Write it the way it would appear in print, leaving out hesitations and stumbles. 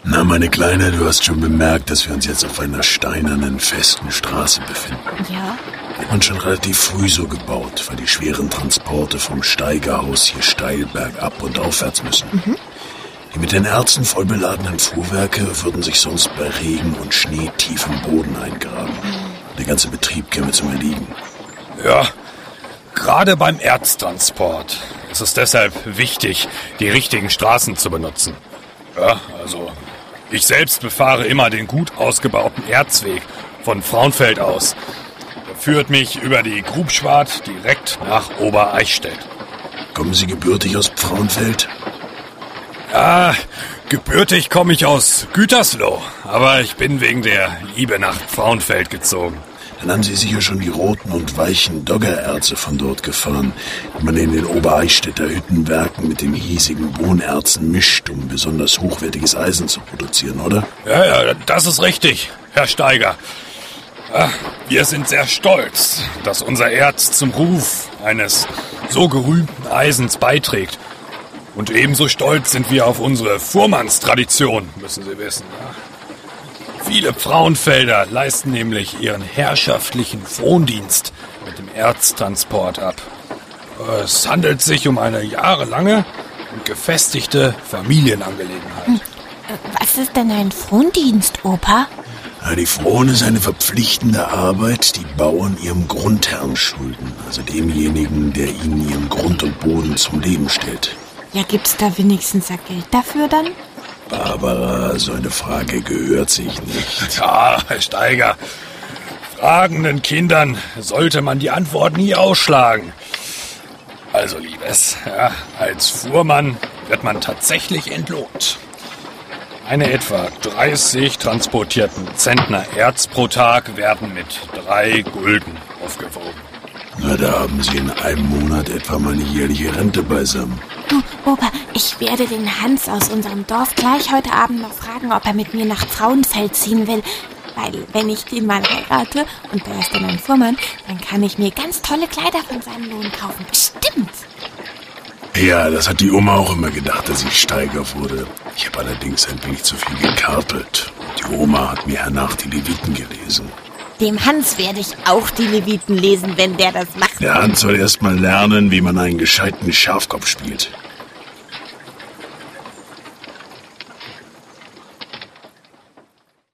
Na, meine Kleine, du hast schon bemerkt, dass wir uns jetzt auf einer steinernen, festen Straße befinden. Ja. Hat man schon relativ früh so gebaut, weil die schweren Transporte vom Steigerhaus hier steil bergab und aufwärts müssen. Die mit den Erzen voll beladenen Fuhrwerke würden sich sonst bei Regen und Schnee tief im Boden eingraben. Der ganze Betrieb käme zum Erliegen. Ja, gerade beim Erztransport ist es deshalb wichtig, die richtigen Straßen zu benutzen. Ja, also ich selbst befahre immer den gut ausgebauten Erzweg von Frauenfeld aus. Der führt mich über die Grubschwart direkt nach Obereichstätt. Kommen Sie gebürtig aus Frauenfeld? Ja, gebürtig komme ich aus Gütersloh, aber ich bin wegen der Liebe nach Frauenfeld gezogen. Dann haben Sie sicher schon die roten und weichen Doggererze von dort gefahren, die man in den Obereichstätter Hüttenwerken mit den hiesigen Bohnerzen mischt, um besonders hochwertiges Eisen zu produzieren, oder? Ja, das ist richtig, Herr Steiger. Ja, wir sind sehr stolz, dass unser Erz zum Ruf eines so gerühmten Eisens beiträgt. Und ebenso stolz sind wir auf unsere Fuhrmannstradition, müssen Sie wissen. Ja. Viele Frauenfelder leisten nämlich ihren herrschaftlichen Frondienst mit dem Erztransport ab. Es handelt sich um eine jahrelange und gefestigte Familienangelegenheit. Was ist denn ein Frondienst, Opa? Ja, die Fron ist eine verpflichtende Arbeit, die Bauern ihrem Grundherrn schulden, also demjenigen, der ihnen ihren Grund und Boden zum Leben stellt. Ja, gibt's da wenigstens ja Geld dafür dann? Barbara, so eine Frage gehört sich nicht. Ja, Herr Steiger, fragenden Kindern sollte man die Antwort nie ausschlagen. Also, Liebes, ja, als Fuhrmann wird man tatsächlich entlohnt. Eine etwa 30 transportierten Zentner Erz pro Tag werden mit 3 Gulden aufgewogen. Na, da haben Sie in einem Monat etwa meine jährliche Rente beisammen. Du, Opa, ich werde den Hans aus unserem Dorf gleich heute Abend noch fragen, ob er mit mir nach Frauenfeld ziehen will. Weil, wenn ich den mal heirate und der ist dann ein Fuhrmann, dann kann ich mir ganz tolle Kleider von seinem Lohn kaufen. Bestimmt. Ja, das hat die Oma auch immer gedacht, dass ich Steiger wurde. Ich habe allerdings ein wenig zu viel gekarpelt. Die Oma hat mir hernach die Leviten gelesen. Dem Hans werde ich auch die Leviten lesen, wenn der das macht. Der Hans soll erst mal lernen, wie man einen gescheiten Schafkopf spielt.